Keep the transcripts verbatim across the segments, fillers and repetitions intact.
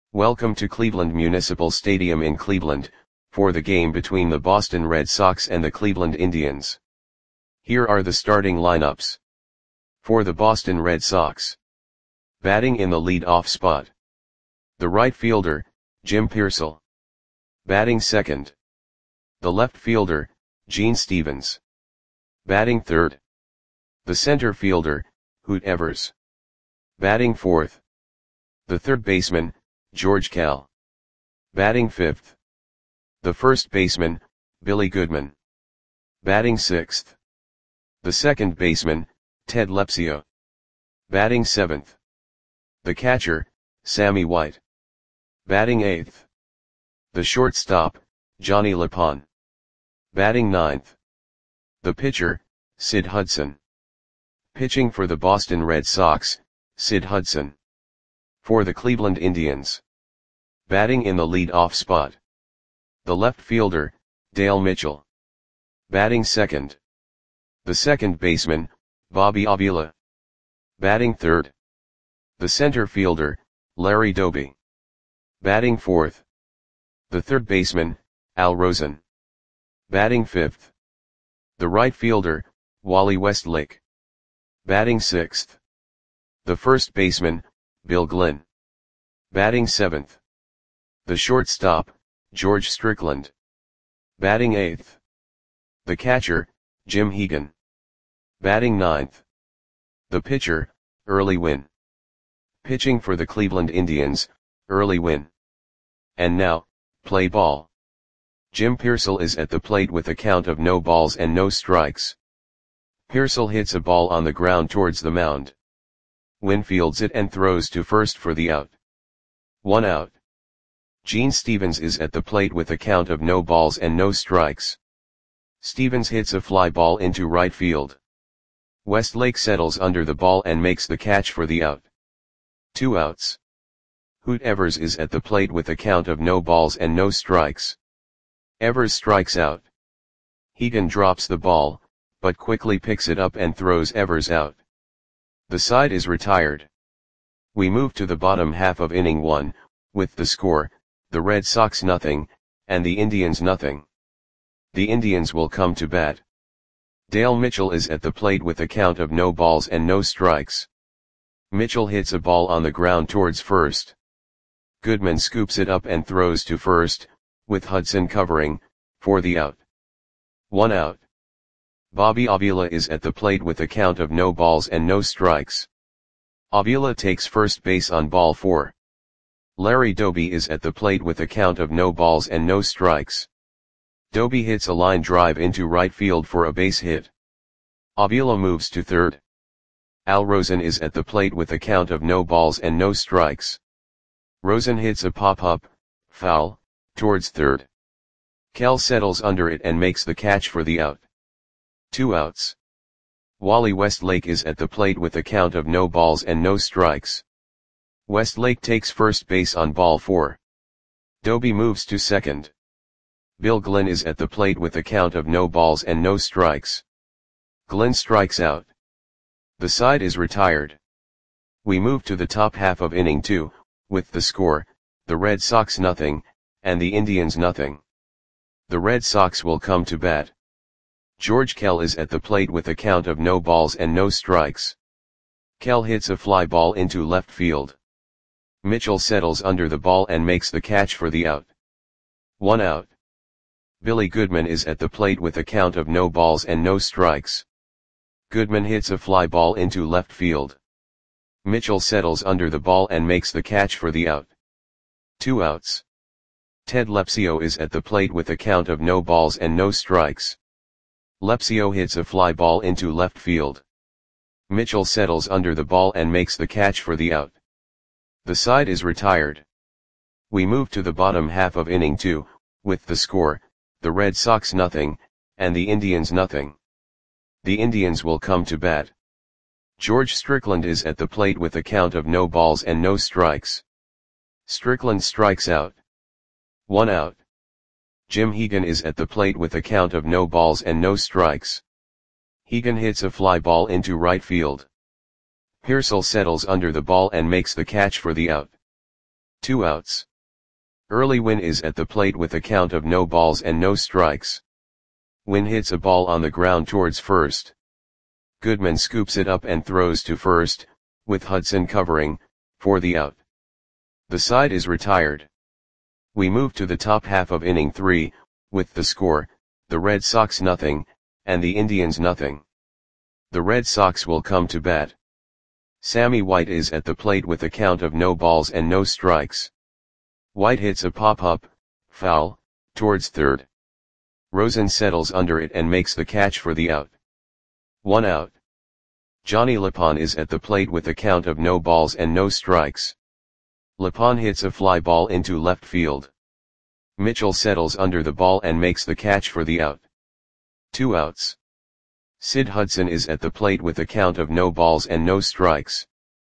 Welcome to Cleveland Municipal Stadium in Cleveland, for the game between the Boston Red Sox and the Cleveland Indians. Here are the starting lineups. For the Boston Red Sox. Batting in the lead-off spot. The right fielder, Jim Piersall. Batting second. The left fielder, Gene Stevens. Batting third. The center fielder, Hoot Evers. Batting fourth. The third baseman, George Kell. Batting fifth. The first baseman, Billy Goodman. Batting sixth. The second baseman, Ted Lepsio. Batting seventh. The catcher, Sammy White. Batting eighth. The shortstop, Johnny LaPone. Batting ninth. The pitcher, Sid Hudson. Pitching for the Boston Red Sox, Sid Hudson. For the Cleveland Indians. Batting in the lead-off spot. The left fielder, Dale Mitchell. Batting second. The second baseman, Bobby Avila. Batting third. The center fielder, Larry Doby. Batting fourth. The third baseman, Al Rosen. Batting fifth. The right fielder, Wally Westlake. Batting sixth. The first baseman, Bill Glynn. Batting seventh. The shortstop, George Strickland. Batting eighth. The catcher, Jim Hegan. Batting ninth. The pitcher, Early Wynn. Pitching for the Cleveland Indians, Early Wynn. And now, play ball. Jim Piersall is at the plate with a count of no balls and no strikes. Piersall hits a ball on the ground towards the mound. Wynn fields it and throws to first for the out. One out. Gene Stevens is at the plate with a count of no balls and no strikes. Stevens hits a fly ball into right field. Westlake settles under the ball and makes the catch for the out. Two outs. Hoot Evers is at the plate with a count of no balls and no strikes. Evers strikes out. Hegan drops the ball, but quickly picks it up and throws Evers out. The side is retired. We move to the bottom half of inning one, with the score, the Red Sox nothing, and the Indians nothing. The Indians will come to bat. Dale Mitchell is at the plate with a count of no balls and no strikes. Mitchell hits a ball on the ground towards first. Goodman scoops it up and throws to first, with Hudson covering, for the out. One out. Bobby Avila is at the plate with a count of no balls and no strikes. Avila takes first base on ball four. Larry Doby is at the plate with a count of no balls and no strikes. Doby hits a line drive into right field for a base hit. Avila moves to third. Al Rosen is at the plate with a count of no balls and no strikes. Rosen hits a pop-up, foul, towards third. Kell settles under it and makes the catch for the out. Two outs. Wally Westlake is at the plate with a count of no balls and no strikes. Westlake takes first base on ball four. Doby moves to second. Bill Glynn is at the plate with a count of no balls and no strikes. Glynn strikes out. The side is retired. We move to the top half of inning two, with the score, the Red Sox nothing, and the Indians nothing. The Red Sox will come to bat. George Kell is at the plate with a count of no balls and no strikes. Kell hits a fly ball into left field. Mitchell settles under the ball and makes the catch for the out. One out. Billy Goodman is at the plate with a count of no balls and no strikes. Goodman hits a fly ball into left field. Mitchell settles under the ball and makes the catch for the out. Two outs. Ted Lepsio is at the plate with a count of no balls and no strikes. Lepsio hits a fly ball into left field. Mitchell settles under the ball and makes the catch for the out. The side is retired. We move to the bottom half of inning two, with the score, the Red Sox nothing, and the Indians nothing. The Indians will come to bat. George Strickland is at the plate with a count of no balls and no strikes. Strickland strikes out. One out. Jim Hegan is at the plate with a count of no balls and no strikes. Hegan hits a fly ball into right field. Piersall settles under the ball and makes the catch for the out. Two outs. Early Win is at the plate with a count of no balls and no strikes. Win hits a ball on the ground towards first. Goodman scoops it up and throws to first, with Hudson covering, for the out. The side is retired. We move to the top half of inning three, with the score, the Red Sox nothing, and the Indians nothing. The Red Sox will come to bat. Sammy White is at the plate with a count of no balls and no strikes. White hits a pop-up, foul, towards third. Rosen settles under it and makes the catch for the out. One out. Johnny Lapon is at the plate with a count of no balls and no strikes. Lapon hits a fly ball into left field. Mitchell settles under the ball and makes the catch for the out. Two outs. Sid Hudson is at the plate with a count of no balls and no strikes.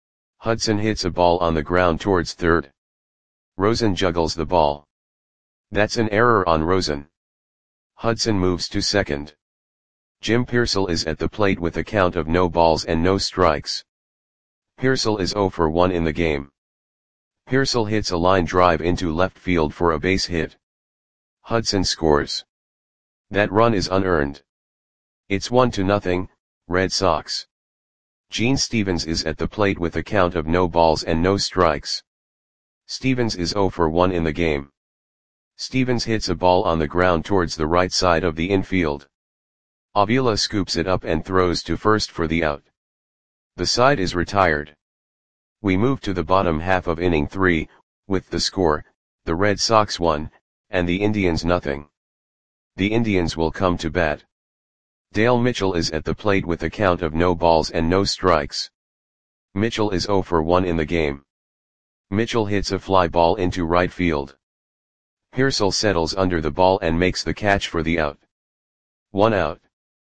Hudson hits a ball on the ground towards third. Rosen juggles the ball. That's an error on Rosen. Hudson moves to second. Jim Pearsall is at the plate with a count of no balls and no strikes. Pearsall is oh for one in the game. Pearsall hits a line drive into left field for a base hit. Hudson scores. That run is unearned. It's one to nothing, Red Sox. Gene Stevens is at the plate with a count of no balls and no strikes. Stevens is oh for one in the game. Stevens hits a ball on the ground towards the right side of the infield. Avila scoops it up and throws to first for the out. The side is retired. We move to the bottom half of inning three, with the score, the Red Sox one, and the Indians nothing. The Indians will come to bat. Dale Mitchell is at the plate with a count of no balls and no strikes. Mitchell is oh for one in the game. Mitchell hits a fly ball into right field. Pearsall settles under the ball and makes the catch for the out. One out.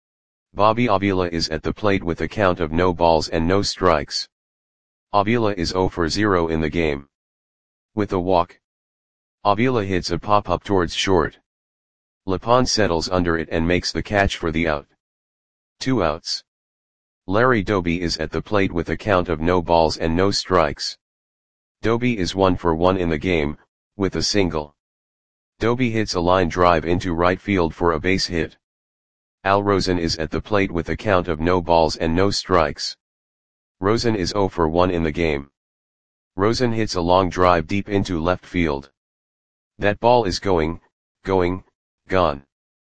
Bobby Avila is at the plate with a count of no balls and no strikes. Avila is oh for zero in the game. With a walk. Avila hits a pop-up towards short. Lapon settles under it and makes the catch for the out. Two outs. Larry Doby is at the plate with a count of no balls and no strikes. Doby is one for one in the game, with a single. Doby hits a line drive into right field for a base hit. Al Rosen is at the plate with a count of no balls and no strikes. Rosen is oh for one in the game. Rosen hits a long drive deep into left field. That ball is going, going, gone.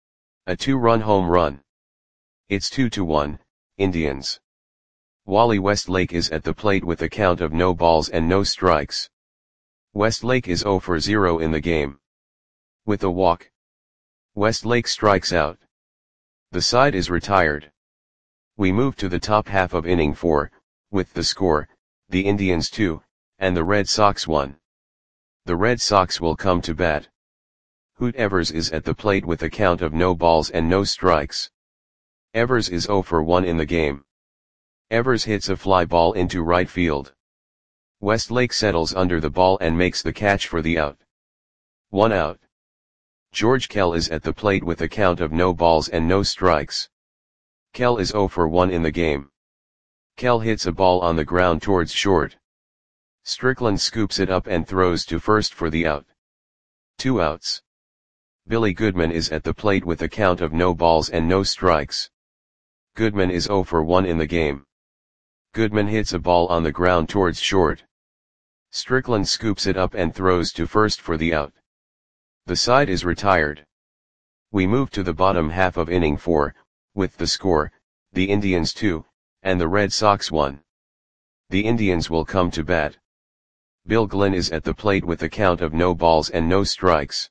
A two-run home run. It's two to one, Indians. Wally Westlake is at the plate with a count of no balls and no strikes. Westlake is oh for zero in the game. With a walk. Westlake strikes out. The side is retired. We move to the top half of inning four, with the score, the Indians two, and the Red Sox one. The Red Sox will come to bat. Hoot Evers is at the plate with a count of no balls and no strikes. Evers is oh for one in the game. Evers hits a fly ball into right field. Westlake settles under the ball and makes the catch for the out. One out. George Kell is at the plate with a count of no balls and no strikes. Kell is oh for one in the game. Kell hits a ball on the ground towards short. Strickland scoops it up and throws to first for the out. Two outs. Billy Goodman is at the plate with a count of no balls and no strikes. Goodman is oh for one in the game. Goodman hits a ball on the ground towards short. Strickland scoops it up and throws to first for the out. The side is retired. We move to the bottom half of inning four, with the score, the Indians two, and the Red Sox one. The Indians will come to bat. Bill Glenn is at the plate with a count of no balls and no strikes.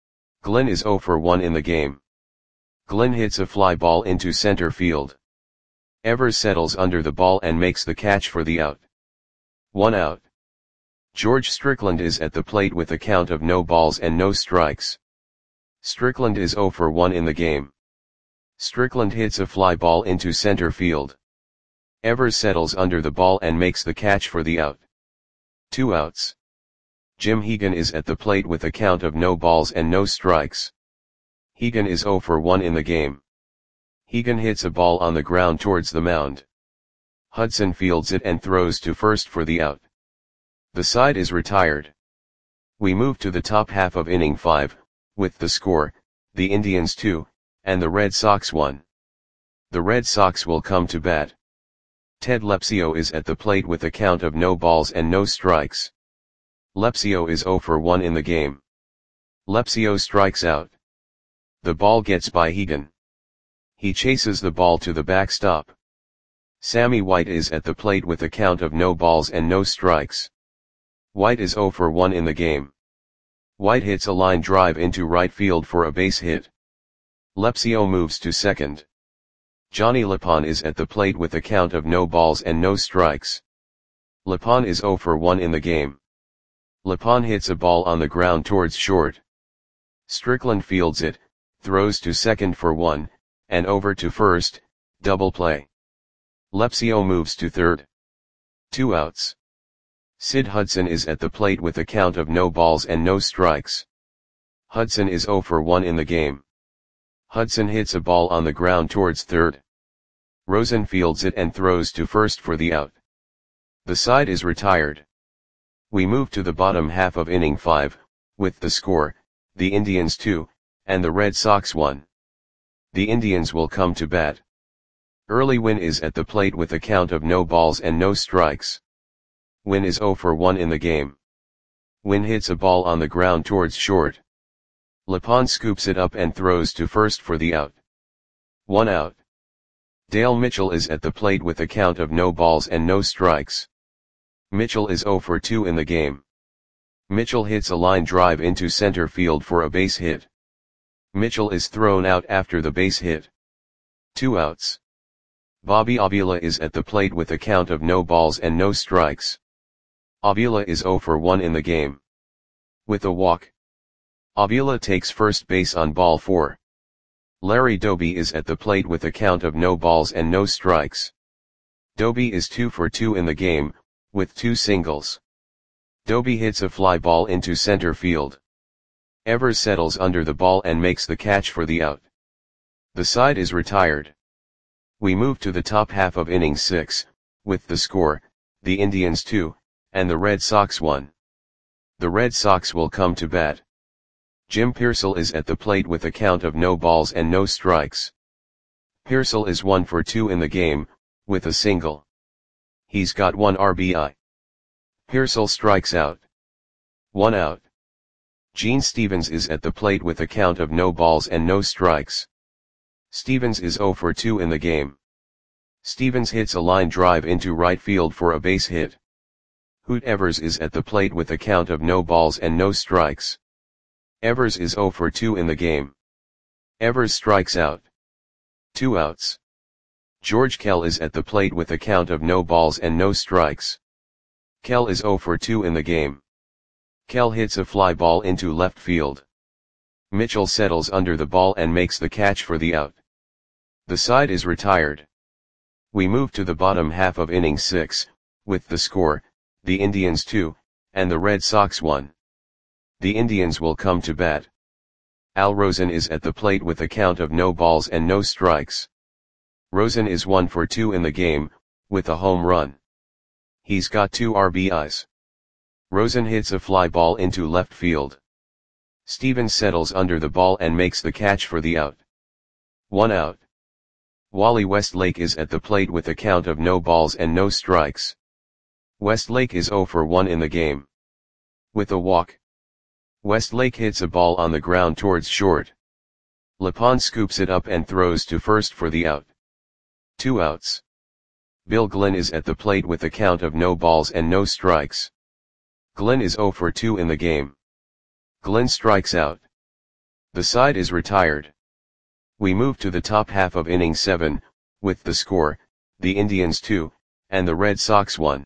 Glenn is oh for one in the game. Glenn hits a fly ball into center field. Evers settles under the ball and makes the catch for the out. One out. George Strickland is at the plate with a count of no balls and no strikes. Strickland is oh for one in the game. Strickland hits a fly ball into center field. Evers settles under the ball and makes the catch for the out. Two outs. Jim Hegan is at the plate with a count of no balls and no strikes. Hegan is oh for one in the game. Hegan hits a ball on the ground towards the mound. Hudson fields it and throws to first for the out. The side is retired. We move to the top half of inning five, with the score, the Indians two, and the Red Sox one. The Red Sox will come to bat. Ted Lepsio is at the plate with a count of no balls and no strikes. Lepsio is oh for one in the game. Lepsio strikes out. The ball gets by Hegan. He chases the ball to the backstop. Sammy White is at the plate with a count of no balls and no strikes. White is oh for one in the game. White hits a line drive into right field for a base hit. Lepsio moves to second. Johnny Lapon is at the plate with a count of no balls and no strikes. Lapon is oh for one in the game. Lapon hits a ball on the ground towards short. Strickland fields it, throws to second for one, and over to first, double play. Lepsio moves to third. Two outs. Sid Hudson is at the plate with a count of no balls and no strikes. Hudson is oh for one in the game. Hudson hits a ball on the ground towards third. Rosen fields it and throws to first for the out. The side is retired. We move to the bottom half of inning five, with the score, the Indians two, and the Red Sox one. The Indians will come to bat. Early Wynn is at the plate with a count of no balls and no strikes. Wynn is oh for one in the game. Wynn hits a ball on the ground towards short. Lapon scoops it up and throws to first for the out. One out. Dale Mitchell is at the plate with a count of no balls and no strikes. Mitchell is oh for two in the game. Mitchell hits a line drive into center field for a base hit. Mitchell is thrown out after the base hit. Two outs. Bobby Avila is at the plate with a count of no balls and no strikes. Avila is oh for one in the game. With a walk. Avila takes first base on ball four. Larry Doby is at the plate with a count of no balls and no strikes. Doby is two for two in the game, with two singles. Doby hits a fly ball into center field. Evers settles under the ball and makes the catch for the out. The side is retired. We move to the top half of inning six, with the score, the Indians two, and the Red Sox one. The Red Sox will come to bat. Jim Pearsall is at the plate with a count of no balls and no strikes. Pearsall is one for two in the game, with a single. He's got one R B I. Pearsall strikes out. One out. Gene Stevens is at the plate with a count of no balls and no strikes. Stevens is oh for two in the game. Stevens hits a line drive into right field for a base hit. Hoot Evers is at the plate with a count of no balls and no strikes. Evers is oh for two in the game. Evers strikes out. Two outs. George Kell is at the plate with a count of no balls and no strikes. Kell is oh for two in the game. Kell hits a fly ball into left field. Mitchell settles under the ball and makes the catch for the out. The side is retired. We move to the bottom half of inning six, with the score, the Indians two, and the Red Sox one. The Indians will come to bat. Al Rosen is at the plate with a count of no balls and no strikes. Rosen is one for two in the game, with a home run. He's got two R B Is. Rosen hits a fly ball into left field. Stevens settles under the ball and makes the catch for the out. One out. Wally Westlake is at the plate with a count of no balls and no strikes. Westlake is oh for one in the game. With a walk. Westlake hits a ball on the ground towards short. Lapon scoops it up and throws to first for the out. Two outs. Bill Glenn is at the plate with a count of no balls and no strikes. Glenn is oh for two in the game. Glenn strikes out. The side is retired. We move to the top half of inning seven, with the score, the Indians two, and the Red Sox one.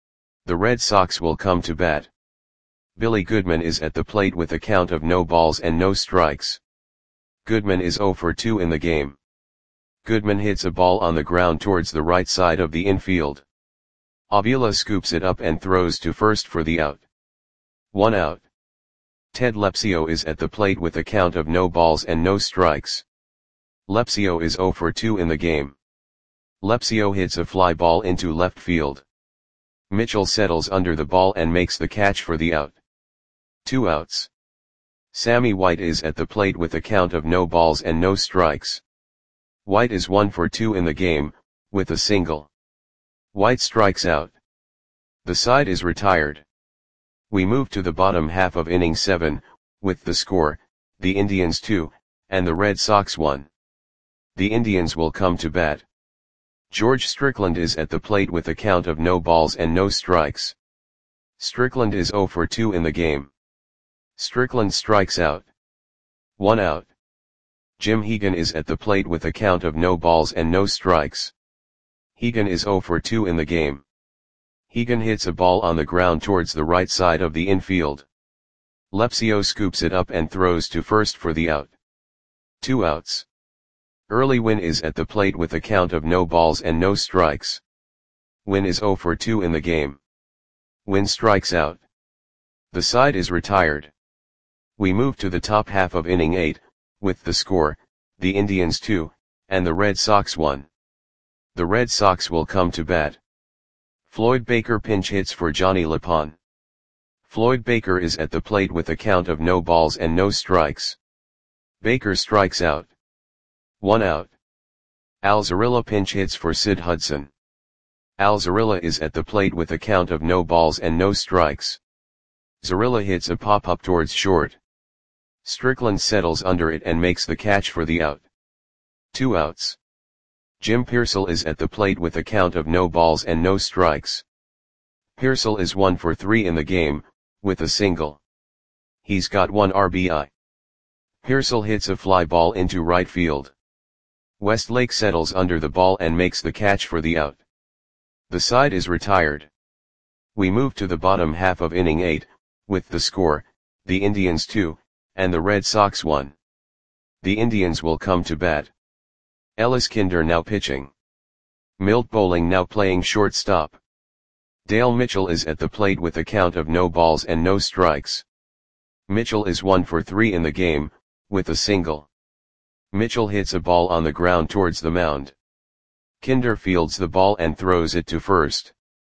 The Red Sox will come to bat. Billy Goodman is at the plate with a count of no balls and no strikes. Goodman is oh for two in the game. Goodman hits a ball on the ground towards the right side of the infield. Avila scoops it up and throws to first for the out. One out. Ted Lepsio is at the plate with a count of no balls and no strikes. Lepsio is oh for two in the game. Lepsio hits a fly ball into left field. Mitchell settles under the ball and makes the catch for the out. Two outs. Sammy White is at the plate with a count of no balls and no strikes. White is one for two in the game, with a single. White strikes out. The side is retired. We move to the bottom half of inning seven, with the score, the Indians two, and the Red Sox one. The Indians will come to bat. George Strickland is at the plate with a count of no balls and no strikes. Strickland is zero for two in the game. Strickland strikes out. One out. Jim Hegan is at the plate with a count of no balls and no strikes. Hegan is zero for two in the game. Hegan hits a ball on the ground towards the right side of the infield. Lepsio scoops it up and throws to first for the out. Two outs. Early Wynn is at the plate with a count of no balls and no strikes. Wynn is zero for two in the game. Wynn strikes out. The side is retired. We move to the top half of inning eight, with the score, the Indians two, and the Red Sox one. The Red Sox will come to bat. Floyd Baker pinch hits for Johnny Lapon. Floyd Baker is at the plate with a count of no balls and no strikes. Baker strikes out. One out. Al Zarilla pinch hits for Sid Hudson. Al Zarilla is at the plate with a count of no balls and no strikes. Zarilla hits a pop-up towards short. Strickland settles under it and makes the catch for the out. Two outs. Jim Pearsall is at the plate with a count of no balls and no strikes. Pearsall is one for three in the game, with a single. He's got one R B I. Pearsall hits a fly ball into right field. Westlake settles under the ball and makes the catch for the out. The side is retired. We move to the bottom half of inning eight, with the score, the Indians two, and the Red Sox one. The Indians will come to bat. Ellis Kinder now pitching. Milt Bowling now playing shortstop. Dale Mitchell is at the plate with a count of no balls and no strikes. Mitchell is one for three in the game, with a single. Mitchell hits a ball on the ground towards the mound. Kinder fields the ball and throws it to first.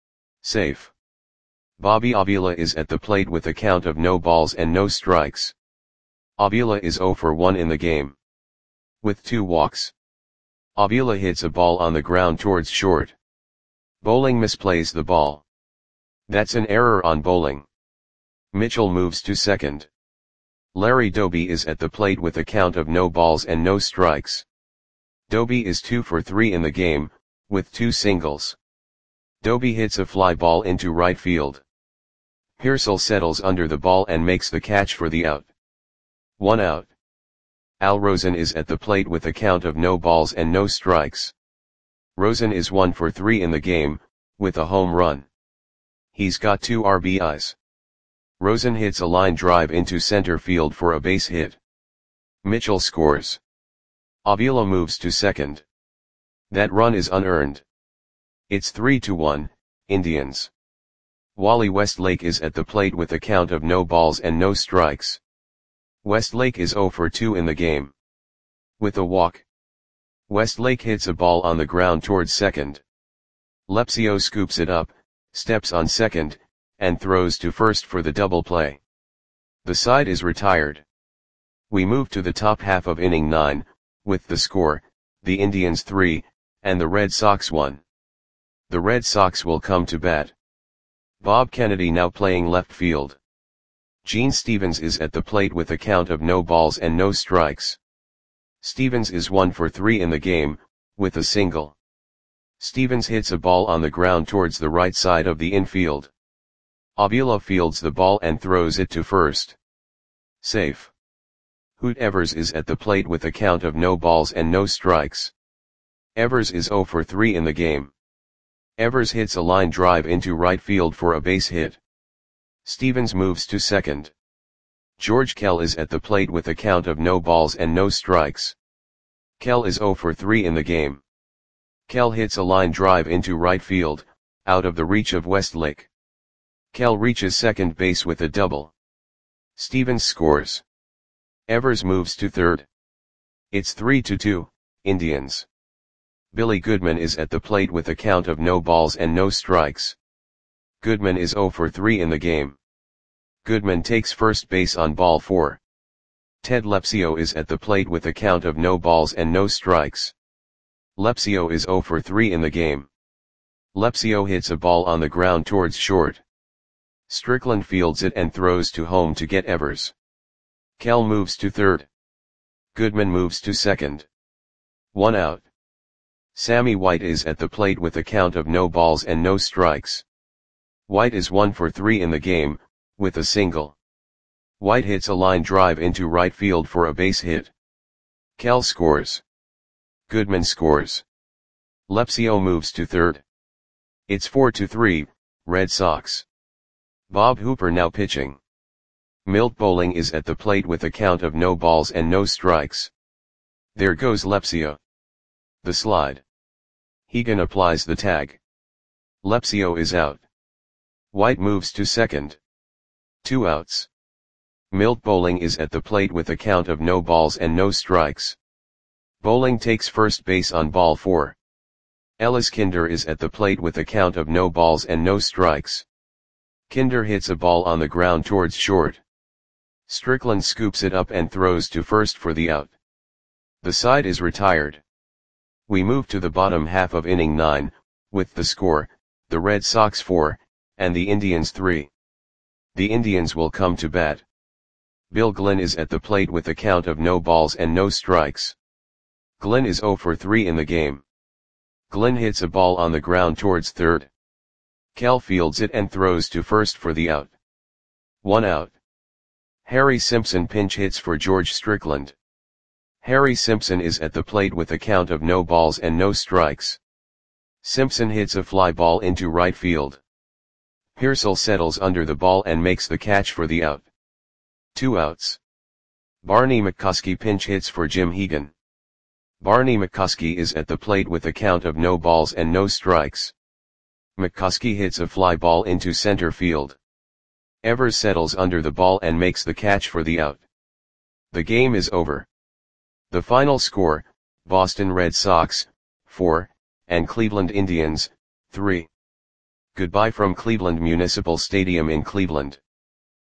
Safe. Bobby Avila is at the plate with a count of no balls and no strikes. Avila is zero for one in the game. With two walks. Avila hits a ball on the ground towards short. Bowling misplays the ball. That's an error on Bowling. Mitchell moves to second. Larry Doby is at the plate with a count of no balls and no strikes. Doby is two for three in the game, with two singles. Doby hits a fly ball into right field. Pearsall settles under the ball and makes the catch for the out. One out. Al Rosen is at the plate with a count of no balls and no strikes. Rosen is one for three in the game, with a home run. He's got two R B Is. Rosen hits a line drive into center field for a base hit. Mitchell scores. Avila moves to second. That run is unearned. It's three to one, Indians. Wally Westlake is at the plate with a count of no balls and no strikes. Westlake is zero for two in the game. With a walk. Westlake hits a ball on the ground towards second. Lepsio scoops it up, steps on second, and throws to first for the double play. The side is retired. We move to the top half of inning nine, with the score, the Indians three, and the Red Sox one. The Red Sox will come to bat. Bob Kennedy now playing left field. Gene Stevens is at the plate with a count of no balls and no strikes. Stevens is one for three in the game, with a single. Stevens hits a ball on the ground towards the right side of the infield. Avila fields the ball and throws it to first. Safe. Hoot Evers is at the plate with a count of no balls and no strikes. Evers is zero for three in the game. Evers hits a line drive into right field for a base hit. Stevens moves to second. George Kell is at the plate with a count of no balls and no strikes. Kell is zero for three in the game. Kell hits a line drive into right field, out of the reach of Westlake. Kell reaches second base with a double. Stevens scores. Evers moves to third. It's three to two, Indians. Billy Goodman is at the plate with a count of no balls and no strikes. Goodman is zero for three in the game. Goodman takes first base on ball four. Ted Lepsio is at the plate with a count of no balls and no strikes. Lepsio is zero for three in the game. Lepsio hits a ball on the ground towards short. Strickland fields it and throws to home to get Evers. Kell moves to third. Goodman moves to second. One out. Sammy White is at the plate with a count of no balls and no strikes. White is one for three in the game, with a single. White hits a line drive into right field for a base hit. Kell scores. Goodman scores. Lepsio moves to third. It's four to three, Red Sox. Bob Hooper now pitching. Milt Bowling is at the plate with a count of no balls and no strikes. There goes Lepsio. The slide. Hegan applies the tag. Lepsio is out. White moves to second. Two outs. Milt Bowling is at the plate with a count of no balls and no strikes. Bowling takes first base on ball four. Ellis Kinder is at the plate with a count of no balls and no strikes. Kinder hits a ball on the ground towards short. Strickland scoops it up and throws to first for the out. The side is retired. We move to the bottom half of inning nine, with the score, the Red Sox four, and the Indians three. The Indians will come to bat. Bill Glynn is at the plate with a count of no balls and no strikes. Glynn is zero for three in the game. Glynn hits a ball on the ground towards third. Kell fields it and throws to first for the out. One out. Harry Simpson pinch hits for George Strickland. Harry Simpson is at the plate with a count of no balls and no strikes. Simpson hits a fly ball into right field. Pearsall settles under the ball and makes the catch for the out. Two outs. Barney McCuskey pinch hits for Jim Hegan. Barney McCuskey is at the plate with a count of no balls and no strikes. McCuskey hits a fly ball into center field. Evers settles under the ball and makes the catch for the out. The game is over. The final score, Boston Red Sox, four, and Cleveland Indians, three. Goodbye from Cleveland Municipal Stadium in Cleveland.